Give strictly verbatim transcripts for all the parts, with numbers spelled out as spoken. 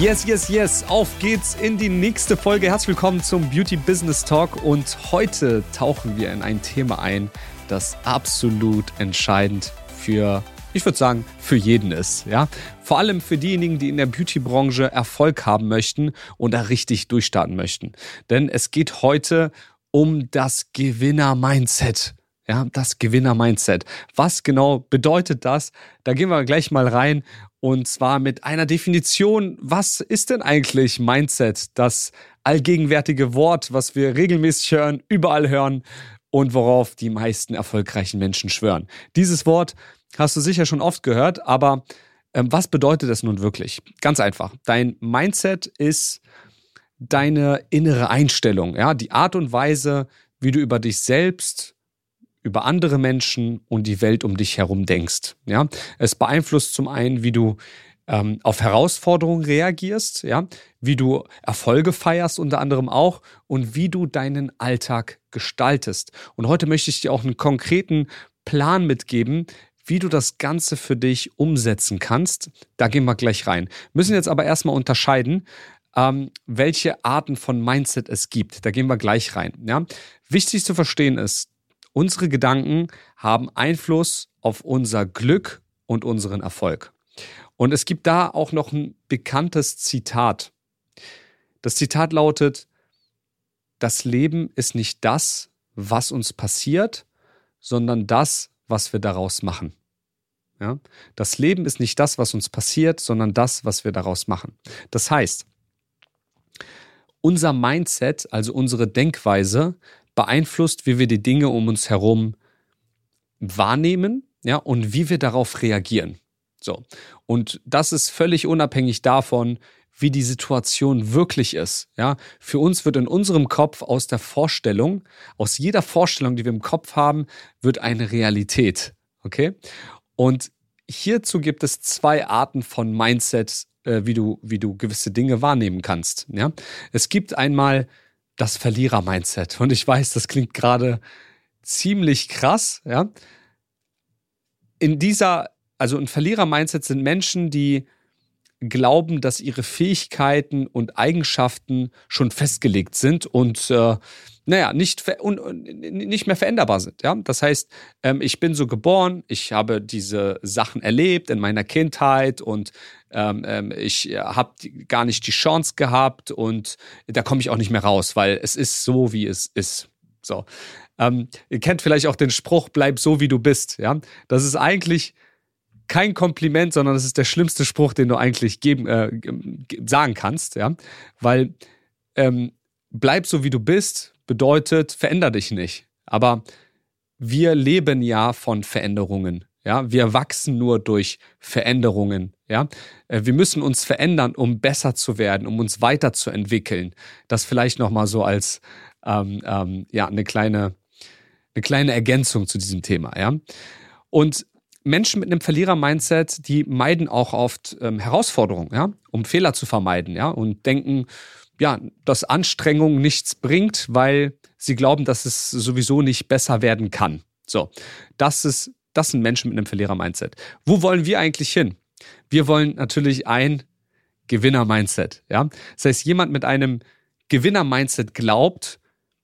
Yes, yes, yes. Auf geht's in die nächste Folge. Herzlich willkommen zum Beauty Business Talk. Und heute tauchen wir in ein Thema ein, das absolut entscheidend für, ich würde sagen, für jeden ist. Ja? Vor allem für diejenigen, die in der Beauty-Branche Erfolg haben möchten und da richtig durchstarten möchten. Denn es geht heute um das Gewinner-Mindset. Ja, das Gewinner-Mindset. Was genau bedeutet das? Da gehen wir gleich mal rein. Und zwar mit einer Definition, was ist denn eigentlich Mindset? Das allgegenwärtige Wort, was wir regelmäßig hören, überall hören und worauf die meisten erfolgreichen Menschen schwören. Dieses Wort hast du sicher schon oft gehört, aber ähm, was bedeutet das nun wirklich? Ganz einfach. Dein Mindset ist deine innere Einstellung, ja, die Art und Weise, wie du über dich selbst, über andere Menschen und die Welt um dich herum denkst. Ja? Es beeinflusst zum einen, wie du ähm, auf Herausforderungen reagierst, ja? Wie du Erfolge feierst unter anderem auch und wie du deinen Alltag gestaltest. Und heute möchte ich dir auch einen konkreten Plan mitgeben, wie du das Ganze für dich umsetzen kannst. Da gehen wir gleich rein. Müssen jetzt aber erstmal unterscheiden, ähm, welche Arten von Mindset es gibt. Da gehen wir gleich rein. Ja? Wichtig zu verstehen ist, unsere Gedanken haben Einfluss auf unser Glück und unseren Erfolg. Und es gibt da auch noch ein bekanntes Zitat. Das Zitat lautet: Das Leben ist nicht das, was uns passiert, sondern das, was wir daraus machen. Ja? Das Leben ist nicht das, was uns passiert, sondern das, was wir daraus machen. Das heißt, unser Mindset, also unsere Denkweise, beeinflusst, wie wir die Dinge um uns herum wahrnehmen, ja, und wie wir darauf reagieren. So. Und das ist völlig unabhängig davon, wie die Situation wirklich ist. Ja. Für uns wird in unserem Kopf aus der Vorstellung, aus jeder Vorstellung, die wir im Kopf haben, wird eine Realität. Okay? Und hierzu gibt es zwei Arten von Mindset, äh, wie du, wie du gewisse Dinge wahrnehmen kannst. Ja. Es gibt einmal das Verlierer-Mindset. Und ich weiß, das klingt gerade ziemlich krass, ja. In dieser, also ein Verlierer-Mindset sind Menschen, die glauben, dass ihre Fähigkeiten und Eigenschaften schon festgelegt sind und äh, naja, nicht, ver- und, und nicht mehr veränderbar sind. Ja? Das heißt, ähm, ich bin so geboren, ich habe diese Sachen erlebt in meiner Kindheit und ähm, ähm, ich habe gar nicht die Chance gehabt und da komme ich auch nicht mehr raus, weil es ist so, wie es ist. So. Ähm, ihr kennt vielleicht auch den Spruch, bleib so, wie du bist. Ja? Das ist eigentlich kein Kompliment, sondern das ist der schlimmste Spruch, den du eigentlich geben, äh, sagen kannst. Ja? Weil ähm, bleib so, wie du bist, bedeutet, veränder dich nicht. Aber wir leben ja von Veränderungen. Ja, wir wachsen nur durch Veränderungen. Ja, wir müssen uns verändern, um besser zu werden, um uns weiterzuentwickeln. Das vielleicht noch mal so als ähm, ähm, ja eine kleine eine kleine Ergänzung zu diesem Thema. Ja, und Menschen mit einem Verlierer-Mindset, die meiden auch oft ähm, Herausforderungen, ja, um Fehler zu vermeiden, ja, und denken, ja, dass Anstrengung nichts bringt, weil sie glauben, dass es sowieso nicht besser werden kann. So, das ist, das sind Menschen mit einem Verlierer-Mindset. Wo wollen wir eigentlich hin? Wir wollen natürlich ein Gewinner-Mindset. Ja? Das heißt, jemand mit einem Gewinner-Mindset glaubt,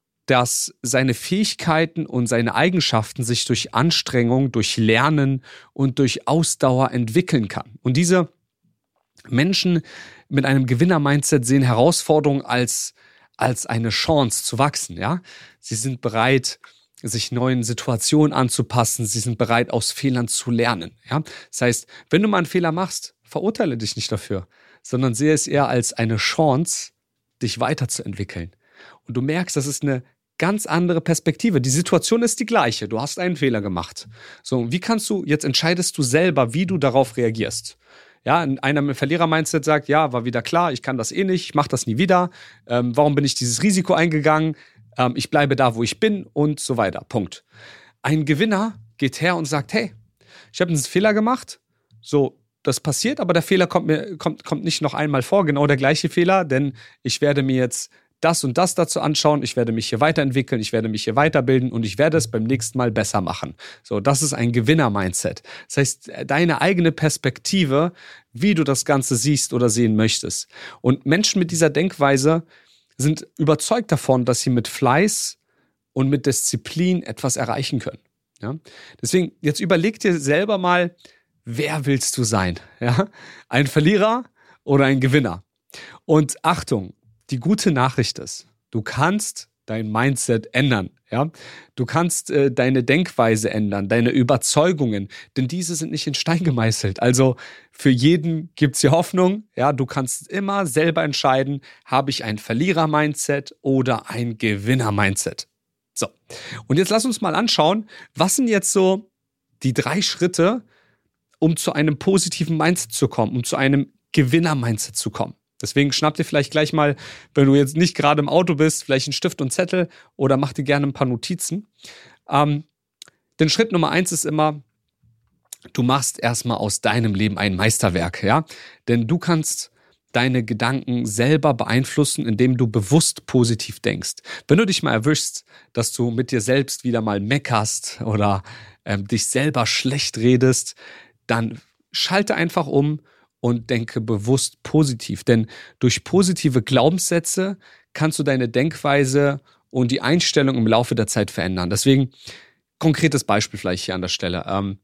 dass seine Fähigkeiten und seine Eigenschaften sich durch Anstrengung, durch Lernen und durch Ausdauer entwickeln kann. Und diese Menschen mit einem Gewinner-Mindset sehen Herausforderungen als, als eine Chance zu wachsen. Ja? Sie sind bereit, sich neuen Situationen anzupassen. Sie sind bereit, aus Fehlern zu lernen. Ja? Das heißt, wenn du mal einen Fehler machst, verurteile dich nicht dafür, sondern sehe es eher als eine Chance, dich weiterzuentwickeln. Und du merkst, das ist eine ganz andere Perspektive. Die Situation ist die gleiche. Du hast einen Fehler gemacht. So, wie kannst du, jetzt entscheidest du selber, wie du darauf reagierst. Ja, einer mit Verlierer-Mindset sagt, ja, war wieder klar, ich kann das eh nicht, ich mache das nie wieder. Ähm, warum bin ich dieses Risiko eingegangen? Ähm, ich bleibe da, wo ich bin und so weiter. Punkt. Ein Gewinner geht her und sagt, hey, ich habe einen Fehler gemacht. So, das passiert, aber der Fehler kommt mir kommt, kommt nicht noch einmal vor, genau der gleiche Fehler, denn ich werde mir jetzt das und das dazu anschauen, ich werde mich hier weiterentwickeln, ich werde mich hier weiterbilden und ich werde es beim nächsten Mal besser machen. So, das ist ein Gewinner-Mindset. Das heißt, deine eigene Perspektive, wie du das Ganze siehst oder sehen möchtest. Und Menschen mit dieser Denkweise sind überzeugt davon, dass sie mit Fleiß und mit Disziplin etwas erreichen können. Ja? Deswegen, jetzt überleg dir selber mal, wer willst du sein? Ja? Ein Verlierer oder ein Gewinner? Und Achtung, die gute Nachricht ist, du kannst dein Mindset ändern. Ja? Du kannst äh, deine Denkweise ändern, deine Überzeugungen, denn diese sind nicht in Stein gemeißelt. Also für jeden gibt's hier Hoffnung. Ja? Du kannst immer selber entscheiden, habe ich ein Verlierer-Mindset oder ein Gewinner-Mindset. So, und jetzt lass uns mal anschauen, was sind jetzt so die drei Schritte, um zu einem positiven Mindset zu kommen, um zu einem Gewinner-Mindset zu kommen. Deswegen schnapp dir vielleicht gleich mal, wenn du jetzt nicht gerade im Auto bist, vielleicht einen Stift und Zettel oder mach dir gerne ein paar Notizen. Ähm, denn Schritt Nummer eins ist immer, du machst erstmal aus deinem Leben ein Meisterwerk, ja? Denn du kannst deine Gedanken selber beeinflussen, indem du bewusst positiv denkst. Wenn du dich mal erwischst, dass du mit dir selbst wieder mal meckerst oder ähm, dich selber schlecht redest, dann schalte einfach um und denke bewusst positiv. Denn durch positive Glaubenssätze kannst du deine Denkweise und die Einstellung im Laufe der Zeit verändern. Deswegen, konkretes Beispiel vielleicht hier an der Stelle. Ähm,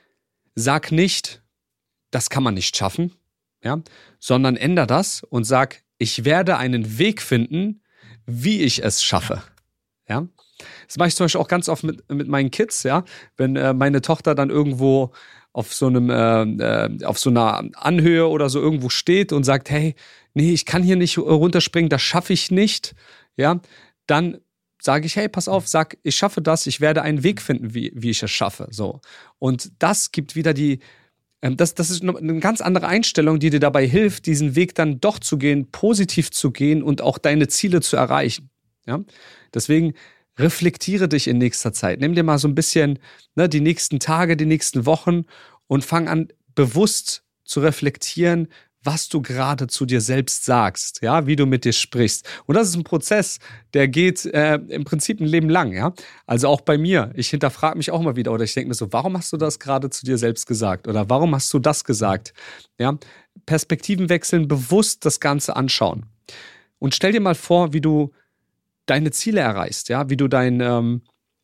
sag nicht, das kann man nicht schaffen, ja, sondern änder das und sag, ich werde einen Weg finden, wie ich es schaffe. Ja? Das mache ich zum Beispiel auch ganz oft mit, mit meinen Kids, ja, wenn äh, meine Tochter dann irgendwo auf so einem, äh, äh, auf so einer Anhöhe oder so irgendwo steht und sagt, hey, nee, ich kann hier nicht runterspringen, das schaffe ich nicht, ja, dann sage ich, hey, pass auf, sag, ich schaffe das, ich werde einen Weg finden, wie, wie ich es schaffe, so. Und das gibt wieder die, ähm, das, das ist eine ganz andere Einstellung, die dir dabei hilft, diesen Weg dann doch zu gehen, positiv zu gehen und auch deine Ziele zu erreichen, ja. Deswegen reflektiere dich in nächster Zeit. Nimm dir mal so ein bisschen ne, die nächsten Tage, die nächsten Wochen und fang an, bewusst zu reflektieren, was du gerade zu dir selbst sagst, ja, wie du mit dir sprichst. Und das ist ein Prozess, der geht äh, im Prinzip ein Leben lang, ja. Also auch bei mir. Ich hinterfrage mich auch mal wieder oder ich denke mir so, warum hast du das gerade zu dir selbst gesagt? Oder warum hast du das gesagt? Ja, Perspektiven wechseln, bewusst das Ganze anschauen. Und stell dir mal vor, wie du deine Ziele erreichst, ja, wie du dein ähm,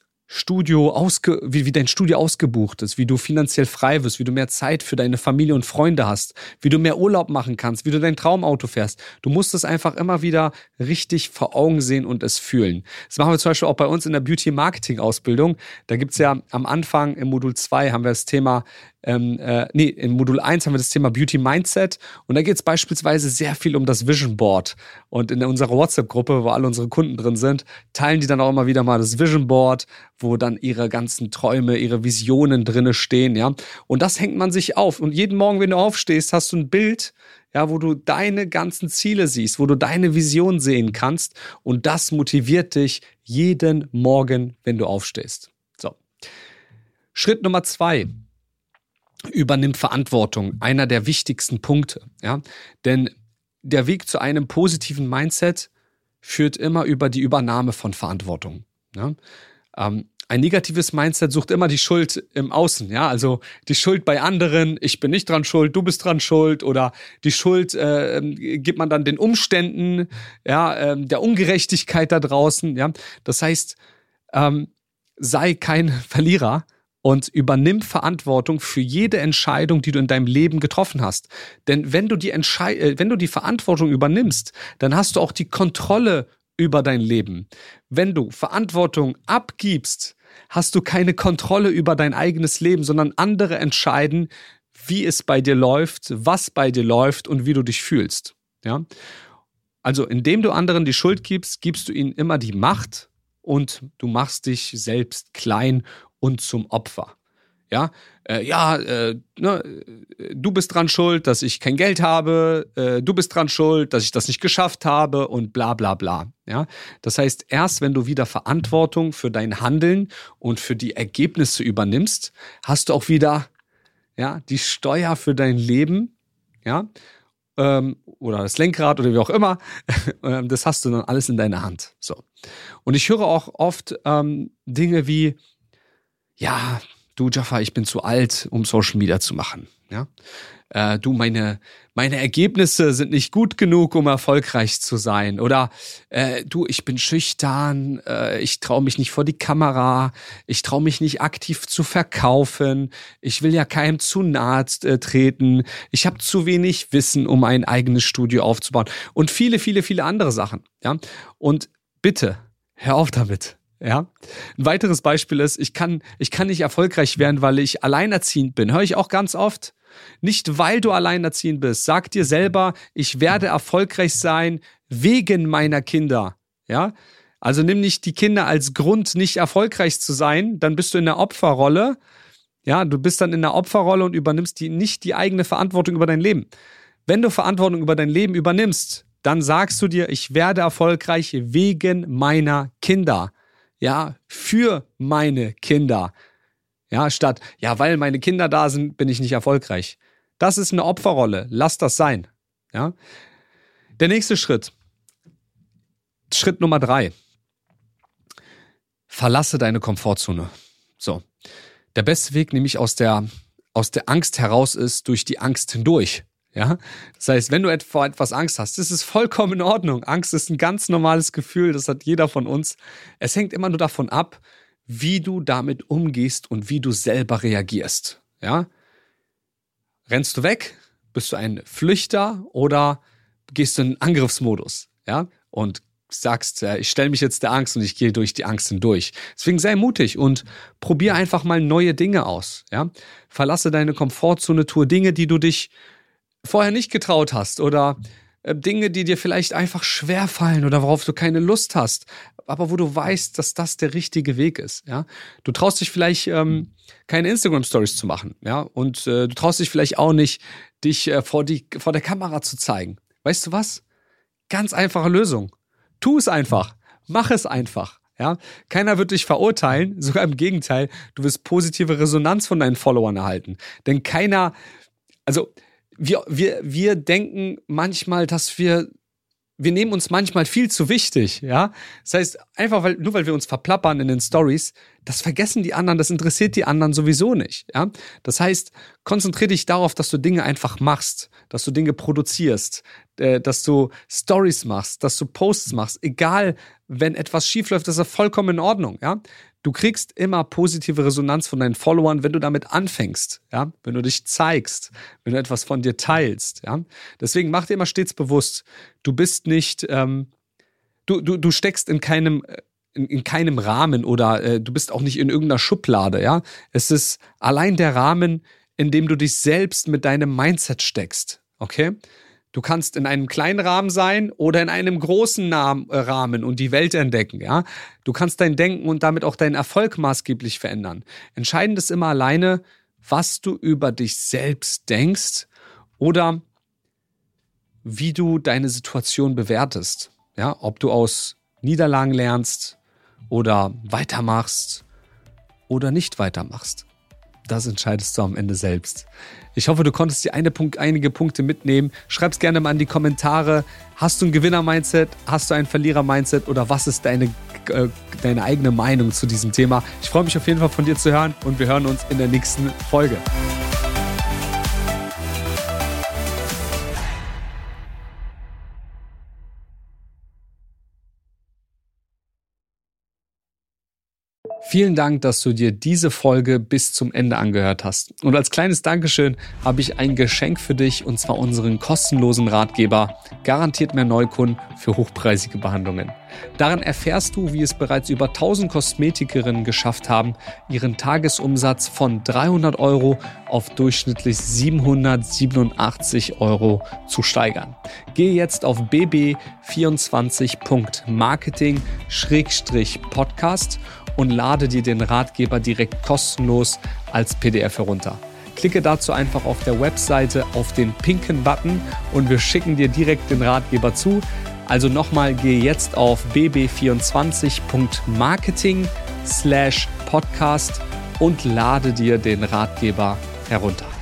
Studio ausge, wie, wie dein Studio ausgebucht ist, wie du finanziell frei wirst, wie du mehr Zeit für deine Familie und Freunde hast, wie du mehr Urlaub machen kannst, wie du dein Traumauto fährst. Du musst es einfach immer wieder richtig vor Augen sehen und es fühlen. Das machen wir zum Beispiel auch bei uns in der Beauty-Marketing-Ausbildung. Da gibt's ja am Anfang im Modul zwei haben wir das Thema Ähm, äh, nee, im Modul eins haben wir das Thema Beauty Mindset und da geht es beispielsweise sehr viel um das Vision Board. Und in unserer WhatsApp-Gruppe, wo alle unsere Kunden drin sind, teilen die dann auch immer wieder mal das Vision Board, wo dann ihre ganzen Träume, ihre Visionen drinne stehen, ja. Und das hängt man sich auf. Und jeden Morgen, wenn du aufstehst, hast du ein Bild, ja, wo du deine ganzen Ziele siehst, wo du deine Vision sehen kannst. Und das motiviert dich jeden Morgen, wenn du aufstehst. So. Schritt Nummer zwei. Übernimm Verantwortung, einer der wichtigsten Punkte, ja, denn der Weg zu einem positiven Mindset führt immer über die Übernahme von Verantwortung. Ja? Ähm, ein negatives Mindset sucht immer die Schuld im Außen, ja, also die Schuld bei anderen, ich bin nicht dran schuld, du bist dran schuld oder die Schuld äh, gibt man dann den Umständen, ja, äh, der Ungerechtigkeit da draußen, ja, das heißt, ähm, sei kein Verlierer. Und übernimm Verantwortung für jede Entscheidung, die du in deinem Leben getroffen hast. Denn wenn du die Entschei- äh, wenn du die Verantwortung übernimmst, dann hast du auch die Kontrolle über dein Leben. Wenn du Verantwortung abgibst, hast du keine Kontrolle über dein eigenes Leben, sondern andere entscheiden, wie es bei dir läuft, was bei dir läuft und wie du dich fühlst. Ja? Also indem du anderen die Schuld gibst, gibst du ihnen immer die Macht und du machst dich selbst klein und zum Opfer. Ja, äh, ja, äh, ne, du bist dran schuld, dass ich kein Geld habe, äh, du bist dran schuld, dass ich das nicht geschafft habe und bla bla bla. Ja, das heißt, erst wenn du wieder Verantwortung für dein Handeln und für die Ergebnisse übernimmst, hast du auch wieder ja die Steuer für dein Leben, ja, ähm, oder das Lenkrad oder wie auch immer, das hast du dann alles in deiner Hand. So. Und ich höre auch oft ähm, Dinge wie, ja, du Jaffa, ich bin zu alt, um Social Media zu machen. Ja? Äh, du, meine, meine Ergebnisse sind nicht gut genug, um erfolgreich zu sein. Oder äh, du, ich bin schüchtern, äh, ich traue mich nicht vor die Kamera, ich traue mich nicht aktiv zu verkaufen, ich will ja keinem zu nahe äh, treten, ich habe zu wenig Wissen, um ein eigenes Studio aufzubauen und viele, viele, viele andere Sachen. Ja? Und bitte, hör auf damit. Ja, ein weiteres Beispiel ist, ich kann, ich kann nicht erfolgreich werden, weil ich alleinerziehend bin. Höre ich auch ganz oft. Nicht, weil du alleinerziehend bist. Sag dir selber, ich werde erfolgreich sein wegen meiner Kinder. Ja, also nimm nicht die Kinder als Grund, nicht erfolgreich zu sein. Dann bist du in der Opferrolle. Ja, du bist dann in der Opferrolle und übernimmst die, nicht die eigene Verantwortung über dein Leben. Wenn du Verantwortung über dein Leben übernimmst, dann sagst du dir, ich werde erfolgreich wegen meiner Kinder. Ja, für meine Kinder. Ja, statt, ja, weil meine Kinder da sind, bin ich nicht erfolgreich. Das ist eine Opferrolle. Lass das sein. Ja. Der nächste Schritt. Schritt Nummer drei. Verlasse deine Komfortzone. So. Der beste Weg nämlich aus der, aus der Angst heraus ist, durch die Angst hindurch. Ja, das heißt, wenn du vor etwas Angst hast, das ist vollkommen in Ordnung. Angst ist ein ganz normales Gefühl, das hat jeder von uns. Es hängt immer nur davon ab, wie du damit umgehst und wie du selber reagierst. Ja, rennst du weg? Bist du ein Flüchter oder gehst du in Angriffsmodus? Ja, und sagst, ich stelle mich jetzt der Angst und ich gehe durch die Angst hindurch. Deswegen sei mutig und probier einfach mal neue Dinge aus. Ja, verlasse deine Komfortzone, tue Dinge, die du dich vorher nicht getraut hast oder äh, Dinge, die dir vielleicht einfach schwerfallen oder worauf du keine Lust hast, aber wo du weißt, dass das der richtige Weg ist. Ja, du traust dich vielleicht ähm, keine Instagram-Stories zu machen, ja, und äh, du traust dich vielleicht auch nicht, dich äh, vor die vor der Kamera zu zeigen. Weißt du was? Ganz einfache Lösung. Tu es einfach. Mach es einfach. Ja, keiner wird dich verurteilen, sogar im Gegenteil, du wirst positive Resonanz von deinen Followern erhalten, denn keiner, also Wir, wir, wir denken manchmal, dass wir, wir nehmen uns manchmal viel zu wichtig, ja. Das heißt, einfach weil, nur weil wir uns verplappern in den Stories, das vergessen die anderen, das interessiert die anderen sowieso nicht, ja. Das heißt, konzentriere dich darauf, dass du Dinge einfach machst, dass du Dinge produzierst, äh, dass du Stories machst, dass du Posts machst, egal, wenn etwas schief läuft, ist das vollkommen in Ordnung, ja. Du kriegst immer positive Resonanz von deinen Followern, wenn du damit anfängst, ja, wenn du dich zeigst, wenn du etwas von dir teilst, ja. Deswegen mach dir immer stets bewusst, du bist nicht, ähm, du, du, du steckst in keinem, in, in keinem Rahmen oder äh, du bist auch nicht in irgendeiner Schublade, ja. Es ist allein der Rahmen, in dem du dich selbst mit deinem Mindset steckst, okay? Du kannst in einem kleinen Rahmen sein oder in einem großen Rahmen und die Welt entdecken, ja. Du kannst dein Denken und damit auch deinen Erfolg maßgeblich verändern. Entscheidend ist immer alleine, was du über dich selbst denkst oder wie du deine Situation bewertest, ja. Ob du aus Niederlagen lernst oder weitermachst oder nicht weitermachst. Das entscheidest du am Ende selbst. Ich hoffe, du konntest dir eine Punkt, einige Punkte mitnehmen. Schreib's gerne mal in die Kommentare. Hast du ein Gewinner-Mindset? Hast du ein Verlierer-Mindset? Oder was ist deine, äh, deine eigene Meinung zu diesem Thema? Ich freue mich auf jeden Fall von dir zu hören und wir hören uns in der nächsten Folge. Vielen Dank, dass du dir diese Folge bis zum Ende angehört hast. Und als kleines Dankeschön habe ich ein Geschenk für dich, und zwar unseren kostenlosen Ratgeber Garantiert mehr Neukunden für hochpreisige Behandlungen. Darin erfährst du, wie es bereits über tausend Kosmetikerinnen geschafft haben, ihren Tagesumsatz von dreihundert Euro auf durchschnittlich siebenhundertsiebenundachtzig Euro zu steigern. Gehe jetzt auf b b vierundzwanzig punkt marketing Schrägstrich podcast und lade dir den Ratgeber direkt kostenlos als P D F herunter. Klicke dazu einfach auf der Webseite auf den pinken Button und wir schicken dir direkt den Ratgeber zu. Also nochmal, gehe jetzt auf b b vierundzwanzig punkt marketing slash podcast und lade dir den Ratgeber herunter.